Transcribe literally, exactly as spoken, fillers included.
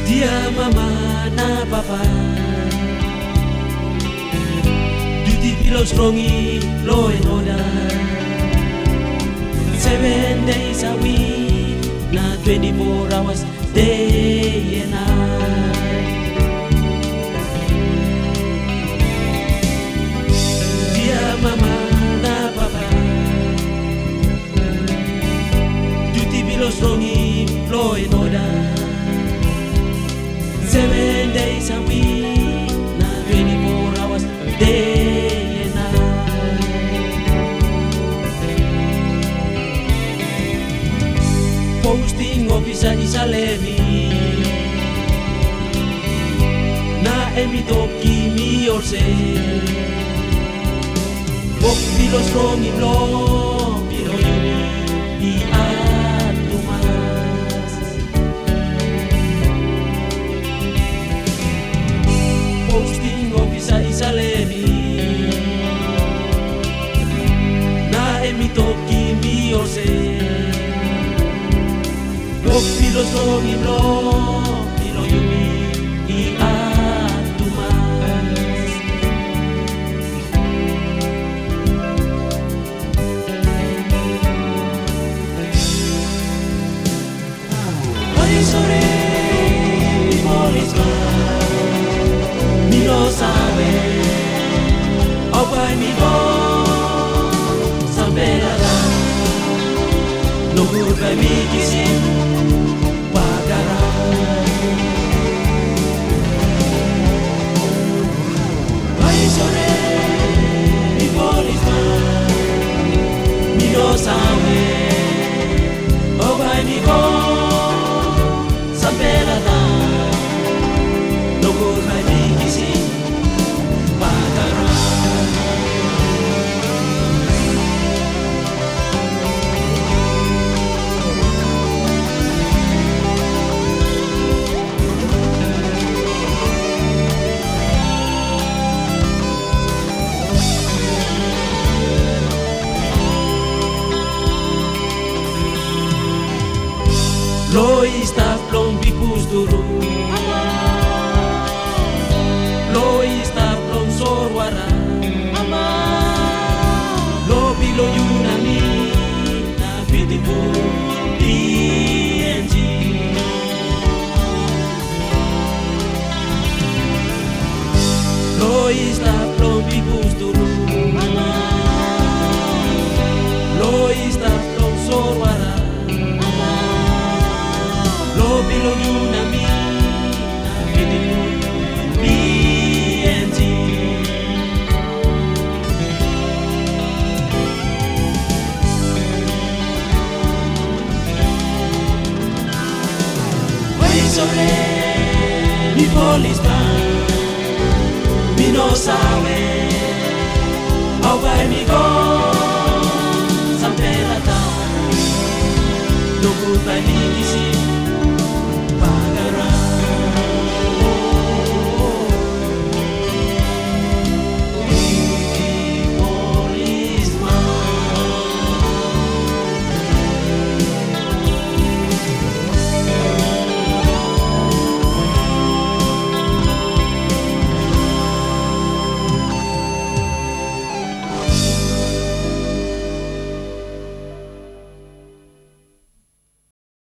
Dear mama na papa, duty below strongy, law and order. Seven days a week, not twenty-four hours, day and night. Dear mama na papa, duty below strongy, law and order. Seven days a week, not twenty-four hours, day and night. Posting officer is a levy. Na emitoki mi orse. Bok bilo strong in law, bilo yumi i atumas. Posting officer is a levy. Na emitoki mi orse. Bok bilo strong in law, bilo yumi i atumas. Orisore, mi policeman, mi no sabe, opai mi bo, sabelada, no kurva mi kisin, pagara. Orisore, mi policeman, mi no sabe, opai mi bo, sabelada, no kurva mi kisin, pagara. Lo está plom bipus duru. Lo está plom sorwara. Lo bilo yunami na beautiful D N G. Lo está plom bipus duru. Lo está plom sorwara. Lo bilo yunami na beautiful D N G. Orisore, mi policeman, mi no sabe.